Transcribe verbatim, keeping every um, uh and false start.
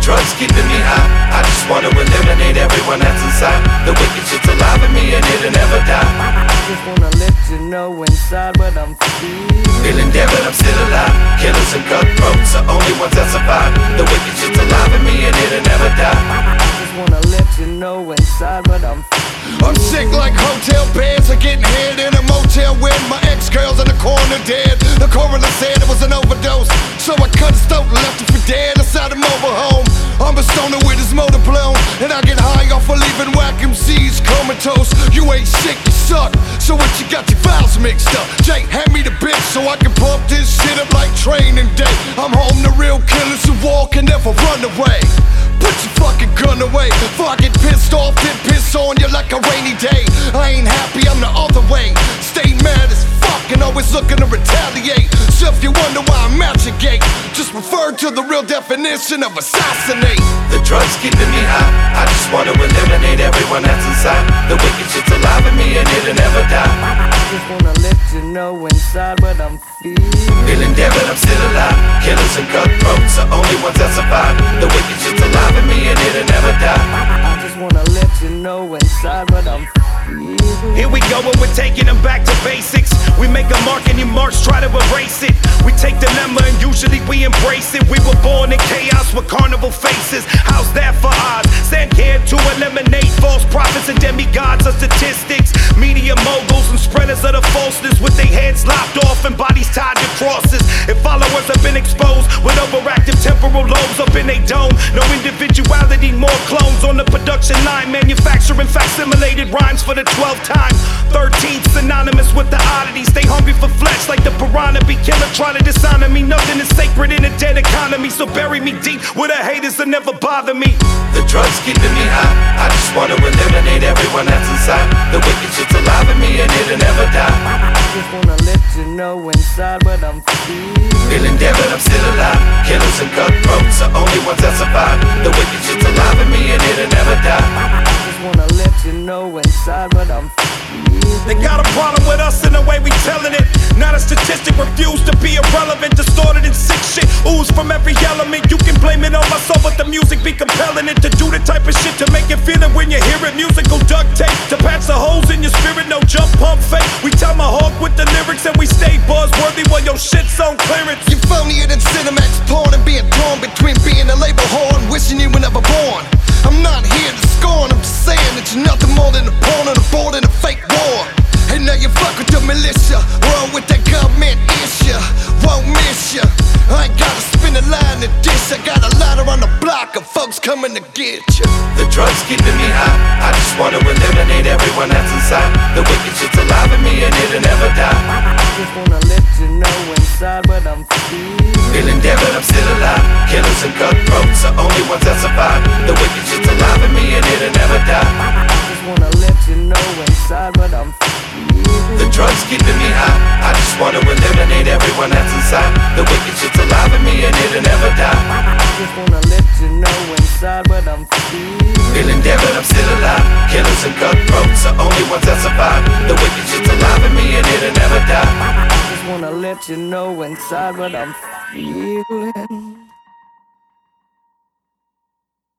drugs keeping me high. I just wanna eliminate everyone that's inside. The wicked shit's alive in me and it'll never die. I just wanna let you know inside what I'm feeling. Feeling dead but I'm still alive. Killers and cutthroats are only ones that survive. The wicked shit's alive in me and it'll never die. I just wanna let you know inside what I'm feeling. I'm sick like hotel beds. I'm getting hit in a motel with my ex-girl's in the corner dead. The coroner said it was an overdose, so I cut his throat and left him for dead inside a mobile home. I'm a stoner with his motor blown, and I get high off of leaving whack M Cs comatose. You ain't sick, you suck, so what you got your files mixed up? Jay, hand me the bitch so I can pump this shit up like training day. I'm home to real killers who walk and never run away. Put your fucking gun away, before I get pissed off, then piss on you like a rainy day. I ain't happy, I'm the other way. Stay mad as fuck and always looking to retaliate. So if you wonder why I'm at your gate, just refer to the real definition of assassinate. The drugs keeping me high. I just wanna eliminate everyone that's inside. The wicked shit's alive in me and it'll never die. I just wanna let you know inside what I'm feeling. Feeling dead but I'm still alive. Killers and cutthroats are only ones that survive. The wicked shit's alive in me and it'll never die. I just wanna let you know inside what I'm feeling. Here we go and we're taking them back to basics. We make a mark and you march, try to erase it. We take dilemma and usually we embrace it. We were born in chaos with carnival faces. How's that for odds? Stand here to eliminate false prophets and demigods of statistics. Media moguls and spreaders of the falseness with their heads lopped off and bodies tied to crosses. If followers have been exposed with overactive temporal lobes up in their dome, no individuality, more clones on the production line, manufacturing facsimilated rhymes for the twelfth time. thirteenth synonymous with the oddity. Stay hungry for flesh like the piranha be killer. Try to dishonor me. Nothing is sacred in a dead economy. So bury me deep where the haters will never bother me. The drugs keeping me high. I just wanna eliminate everyone that's inside. The wicked shit's alive in me and it'll never die. I just wanna let you know inside what I'm feeling. Feeling dead but I'm still alive. Killers and cutthroats are only ones that survive. The wicked shit's alive in me and it'll never die. I just wanna let you know inside what I'm feeling. They got a problem with us in the way we telling it. Not a statistic, refuse to be irrelevant. Distorted and sick shit, ooze from every element. You can blame it on my soul, but the music be compelling it. To do the type of shit to make you feel it when you hear it. Musical duct tape to patch the holes in your spirit. No jump pump fake. We tell my hawk with the lyrics and we stay buzzworthy while your shit's on clearance. You're phonier than Cinemax porn and being torn between being a label whore and wishing you were never born. I'm not here to scorn, I'm just saying that you're nothing more than a pawn on a board in a fake war. And now you fuck with the militia, wrong with that government issue, won't miss ya. I ain't gotta spin a line to dish, I got a ladder on the block of folks coming to get ya. The drugs keeping me high. I just wanna eliminate everyone that's inside. The wicked shit's alive in me and it'll never die. I just wanna let you know inside what I'm feeling. Feeling dead but I'm still alive. Killers and cutthroats are only ones that survive. The wicked shit's alive in me and it'll never die. I just wanna let you know inside what I'm feeling. The drugs keeping me high. I just wanna eliminate everyone that's inside. The wicked shit's alive in me and it'll never die. I just wanna let you know inside what I'm feeling. Feeling dead but I'm still alive. Killers and cutthroats are only ones that survive. The wicked shit's alive in me and it'll never die. I just wanna let you know inside what I'm feeling.